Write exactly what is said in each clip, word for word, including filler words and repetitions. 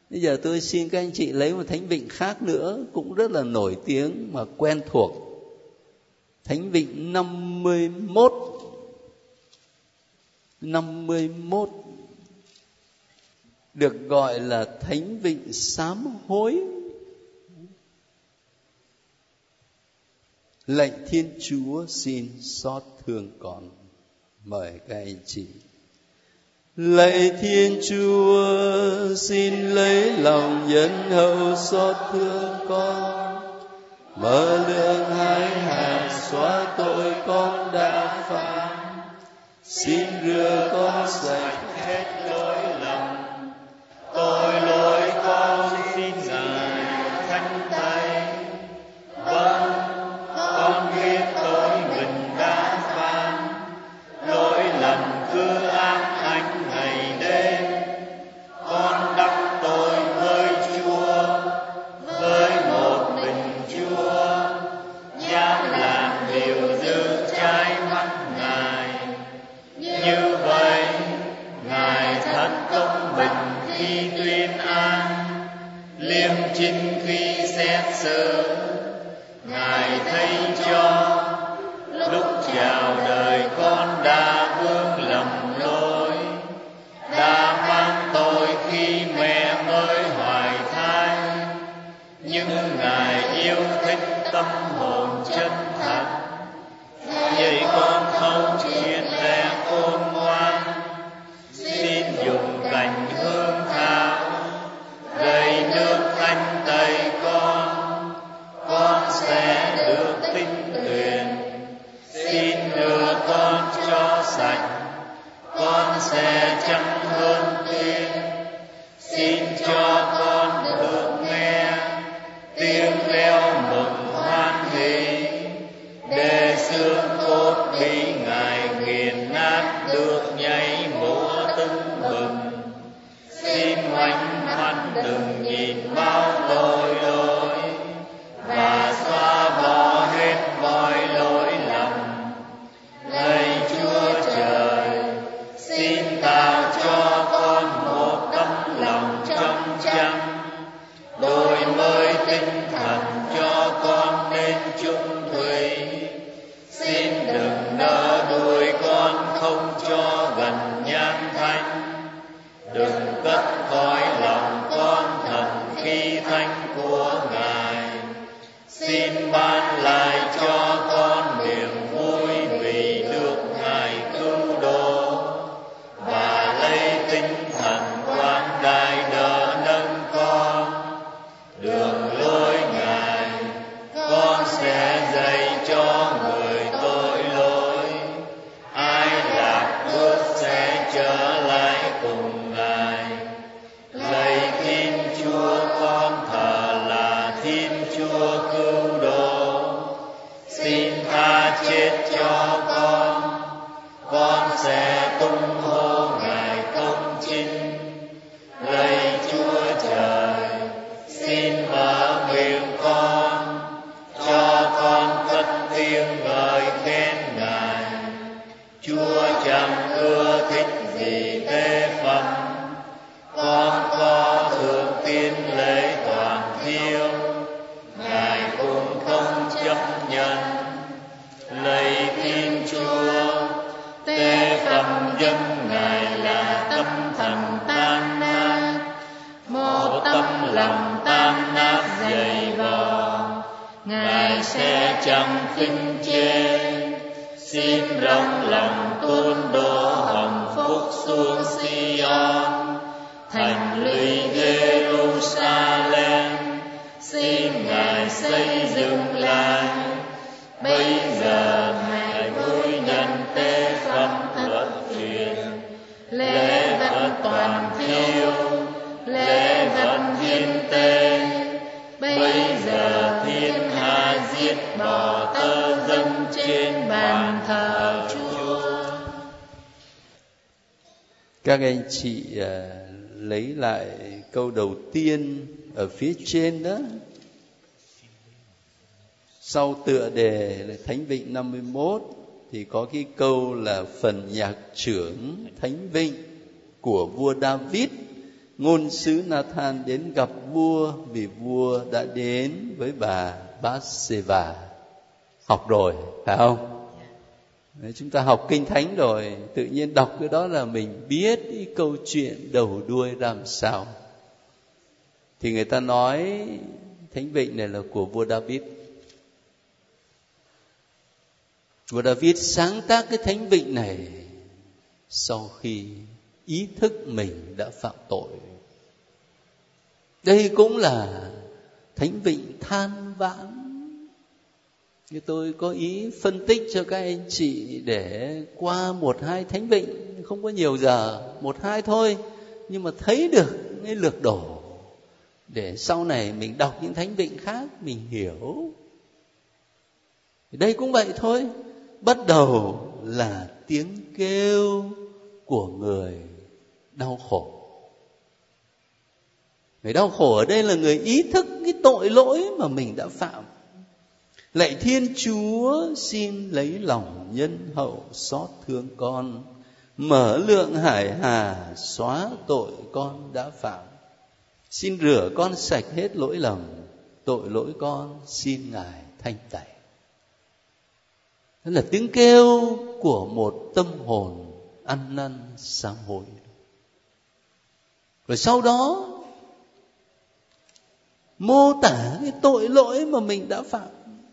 Bây giờ tôi xin các anh chị lấy một thánh vịnh khác nữa, cũng rất là nổi tiếng mà quen thuộc. Thánh vịnh năm mươi mốt. năm mươi mốt được gọi là thánh vịnh sám hối. Lạy Thiên Chúa xin xót thương con. Mời các anh chị. Lạy Thiên Chúa xin lấy lòng nhân hậu xót thương con. Mở lượng hai hàng xóa tội con đã phạm. Xin rửa con sạch hết lỗi lầm. Tội lỗi con xin Ngài thanh tẩy. Vâng, con biết tội mình đã phạm. Lỗi lầm cứ ám ảnh ngày đêm. Con đắc tội với Chúa, với một mình Chúa. Dám làm điều dữ trái mắt Ngài. Như vậy Ngài thật công bình khi tuyên án, liêm chính khi xét xử. Ngài thấy cho lúc chào đời con đã vương lầm lỗi, đã mang tội khi mẹ mới hoài thai. Nhưng Ngài yêu thích tâm hồn chân thật, vậy con không triệt để khôn ngoan. Xin dùng cành hương thảo rầy nước thanh tẩy con, con sẽ được tinh tuyền. Xin đưa con cho sạch, con sẽ trắng hơn tiên. Xin cho con được nghe tiếng reo mừng hoan hỷ, để xương cốt bị Ngài nghiền nát được nhảy múa tưng bừng. Xin ngoảnh mắt đừng nhìn bao tội lỗi, và xóa bỏ hết mọi lỗi lầm. Lạy Chúa Trời, xin tạo cho con một tấm lòng trong trắng, đổi mới tinh thần cho con nên chung thủy. Xin đừng nỡ đuổi con không cho gần nhan thánh. Đừng cất khỏi lòng con thần khi thánh của Ngài. Xin ban lại cho con niềm vui vì được Ngài cứu độ, và lấy tinh thần quang đại đỡ nâng con. Đường lối Ngài con sẽ dạy cho người tội lỗi. Ai lạc bước sẽ trở lại cùng Ngài. Lạy Thiên Chúa con thờ là Thiên Chúa cứu độ. Xin tha chết cho con, con sẽ tung hô Ngài công chính. Lạy Chúa Trời, xin mở miệng con, cho con cất tiếng ngợi khen Ngài. Chúa chẳng ưa thích gì tế phẩm, con có thượng tiên lễ toàn thiêu, Ngài cũng không chấp nhận. Lạy Thiên Chúa, tế phẩm dâng Ngài là tâm thần tan nát, một tâm lòng tan nát dày vò, Ngài sẽ chẳng khinh chê. Xin rộng lòng tuôn đổ hồng phúc xuống Sion, thành lũy Jerusalem. Xin Ngài xây dựng lại. Bây giờ Ngài vui nhận tế phẩm thuận truyền, lễ vật toàn thiêu, lễ vật hiến tế. Bây giờ thiên hạ giết bỏ tơ dâng trên bàn thờ Chúa. Các anh chị uh, lấy lại câu đầu tiên ở phía trên đó. Sau tựa đề là Thánh Vịnh năm mươi mốt thì có cái câu là phần nhạc trưởng Thánh Vịnh của vua David ngôn sứ Nathan đến gặp vua vì vua đã đến với bà Bathsheba. Học rồi phải không? Đấy, chúng ta học kinh thánh rồi, tự nhiên đọc cái đó là mình biết cái câu chuyện đầu đuôi làm sao. Thì người ta nói thánh vịnh này là của vua David. Vua David sáng tác cái thánh vịnh này sau khi ý thức mình đã phạm tội. Đây cũng là thánh vịnh than vãn. Như tôi có ý phân tích cho các anh chị để qua một hai thánh vịnh, không có nhiều giờ, một hai thôi, nhưng mà thấy được cái lược đổ để sau này mình đọc những thánh vịnh khác mình hiểu. Đây cũng vậy thôi, bắt đầu là tiếng kêu của người đau khổ. Người đau khổ ở đây là người ý thức cái tội lỗi mà mình đã phạm. Lạy Thiên Chúa, xin lấy lòng nhân hậu xót thương con, mở lượng hải hà xóa tội con đã phạm. Xin rửa con sạch hết lỗi lầm, tội lỗi con xin Ngài thanh tẩy. Đó là tiếng kêu của một tâm hồn ăn năn sám hối. Rồi sau đó mô tả cái tội lỗi mà mình đã phạm,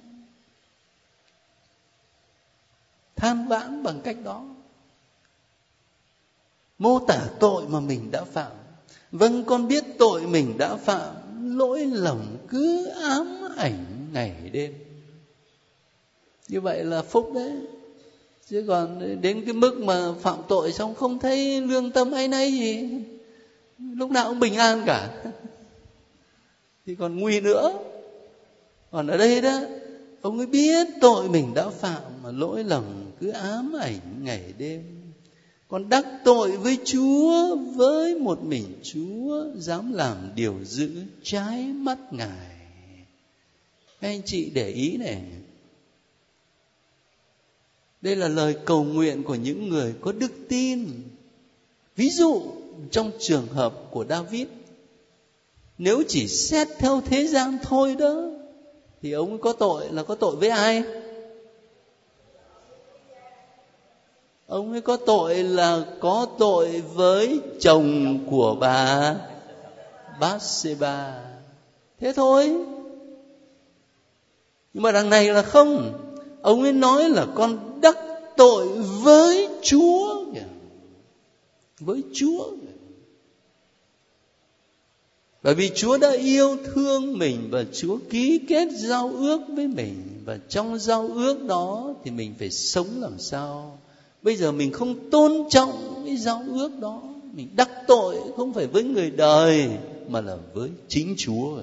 than vãn bằng cách đó, mô tả tội mà mình đã phạm. Vâng, con biết tội mình đã phạm, lỗi lầm cứ ám ảnh ngày đêm. Như vậy là phúc đấy. Chứ còn đến cái mức mà phạm tội xong không thấy lương tâm áy náy gì, lúc nào cũng bình an cả, thì còn nguy nữa. Còn ở đây đó, ông ấy biết tội mình đã phạm mà lỗi lầm cứ ám ảnh ngày đêm. Con đắc tội với Chúa, với một mình Chúa dám làm điều dữ trái mắt Ngài. Các anh chị để ý này, đây là lời cầu nguyện của những người có đức tin. Ví dụ trong trường hợp của David, nếu chỉ xét theo thế gian thôi đó, thì ông ấy có tội là có tội với ai? Ông ấy có tội là có tội với chồng của bà Bathsheba. Thế thôi. Nhưng mà đằng này là không. Ông ấy nói là con đắc tội với Chúa. Với Chúa. Bởi vì Chúa đã yêu thương mình và Chúa ký kết giao ước với mình. Và trong giao ước đó thì mình phải sống làm sao? Bây giờ mình không tôn trọng cái giao ước đó, mình đắc tội không phải với người đời mà là với chính Chúa.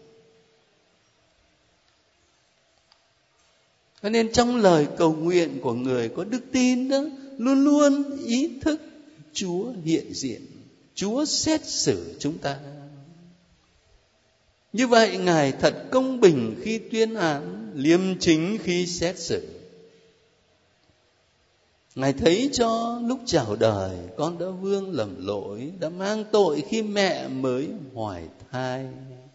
Cho nên trong lời cầu nguyện của người có đức tin đó, luôn luôn ý thức Chúa hiện diện, Chúa xét xử chúng ta. Như vậy Ngài thật công bình khi tuyên án, liêm chính khi xét xử. Ngài thấy cho lúc chào đời con đã vương lầm lỗi, đã mang tội khi mẹ mới hoài thai.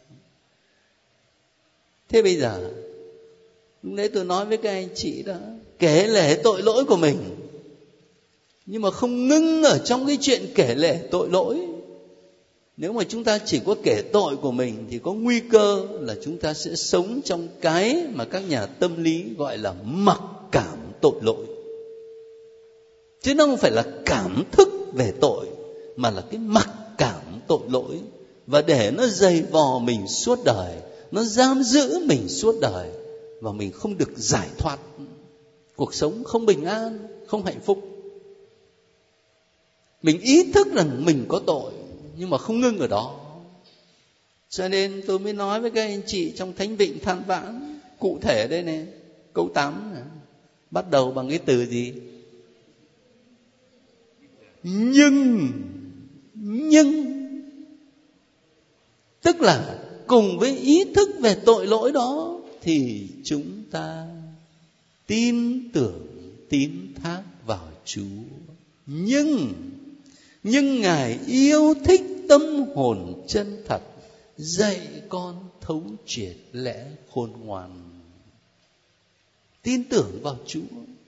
Thế bây giờ, lúc nãy tôi nói với các anh chị đó, kể lể tội lỗi của mình, nhưng mà không ngưng ở trong cái chuyện kể lể tội lỗi. Nếu mà chúng ta chỉ có kể tội của mình thì có nguy cơ là chúng ta sẽ sống trong cái mà các nhà tâm lý gọi là mặc cảm tội lỗi. Chứ nó không phải là cảm thức về tội, mà là cái mặc cảm tội lỗi. Và để nó dày vò mình suốt đời, nó giam giữ mình suốt đời, và mình không được giải thoát. Cuộc sống không bình an, không hạnh phúc. Mình ý thức rằng mình có tội, nhưng mà không ngưng ở đó. Cho nên tôi mới nói với các anh chị trong Thánh Vịnh than vãn, cụ thể đây này, câu tám này, bắt đầu bằng cái từ gì? Nhưng, nhưng, tức là cùng với ý thức về tội lỗi đó thì chúng ta tin tưởng, tín thác vào Chúa. Nhưng, nhưng Ngài yêu thích tâm hồn chân thật, dạy con thấu triệt lẽ khôn ngoan. Tin tưởng vào Chúa.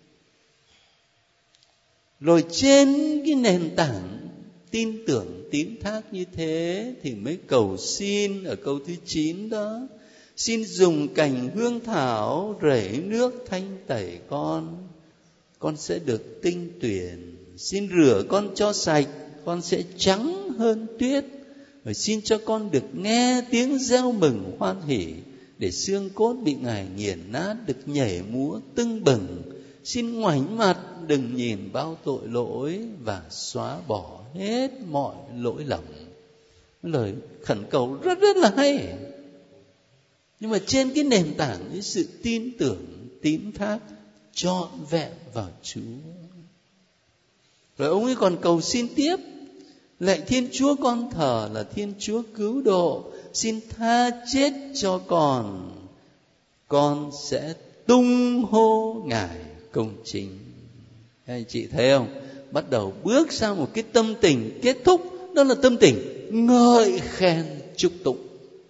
Rồi trên cái nền tảng tin tưởng tín thác như thế thì mới cầu xin ở câu thứ chín đó: xin dùng cành hương thảo rảy nước thanh tẩy con, con sẽ được tinh tuyền. Xin rửa con cho sạch, con sẽ trắng hơn tuyết. Rồi xin cho con được nghe tiếng reo mừng hoan hỉ, để xương cốt bị Ngài nghiền nát được nhảy múa tưng bừng. Xin ngoảnh mặt đừng nhìn bao tội lỗi, và xóa bỏ hết mọi lỗi lầm. Lời khẩn cầu rất rất là hay. Nhưng mà trên cái nền tảng cái sự tin tưởng, tín thác trọn vẹn vào Chúa. Rồi ông ấy còn cầu xin tiếp: lạy Thiên Chúa con thờ là Thiên Chúa cứu độ, xin tha chết cho con, con sẽ tung hô Ngài công chính. Anh chị thấy không? Bắt đầu bước sang một cái tâm tình kết thúc, đó là tâm tình ngợi khen chúc tụng.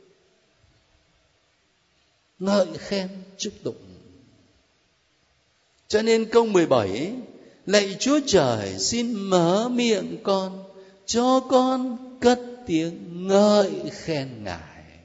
Ngợi khen chúc tụng. Cho nên câu mười bảy: lạy Chúa Trời, xin mở miệng con, cho con cất tiếng ngợi khen Ngài.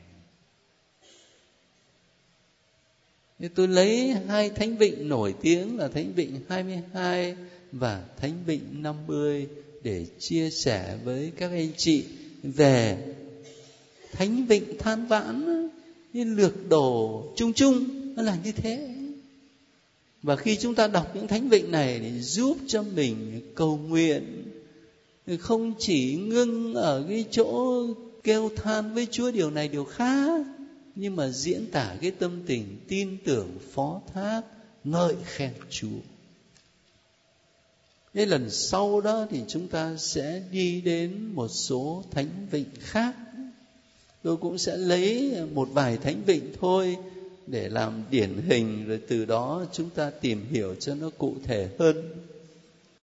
Tôi lấy hai thánh vịnh nổi tiếng là thánh vịnh hai mươi hai và thánh vịnh năm mươi để chia sẻ với các anh chị về thánh vịnh than vãn. Cái lược đồ chung chung nó là như thế. Và khi chúng ta đọc những thánh vịnh này để giúp cho mình cầu nguyện, không chỉ ngưng ở cái chỗ kêu than với Chúa điều này điều khác, nhưng mà diễn tả cái tâm tình tin tưởng, phó thác, ngợi khen Chúa. Cái lần sau đó thì chúng ta sẽ đi đến một số thánh vịnh khác. Tôi cũng sẽ lấy một vài thánh vịnh thôi để làm điển hình, rồi từ đó chúng ta tìm hiểu cho nó cụ thể hơn.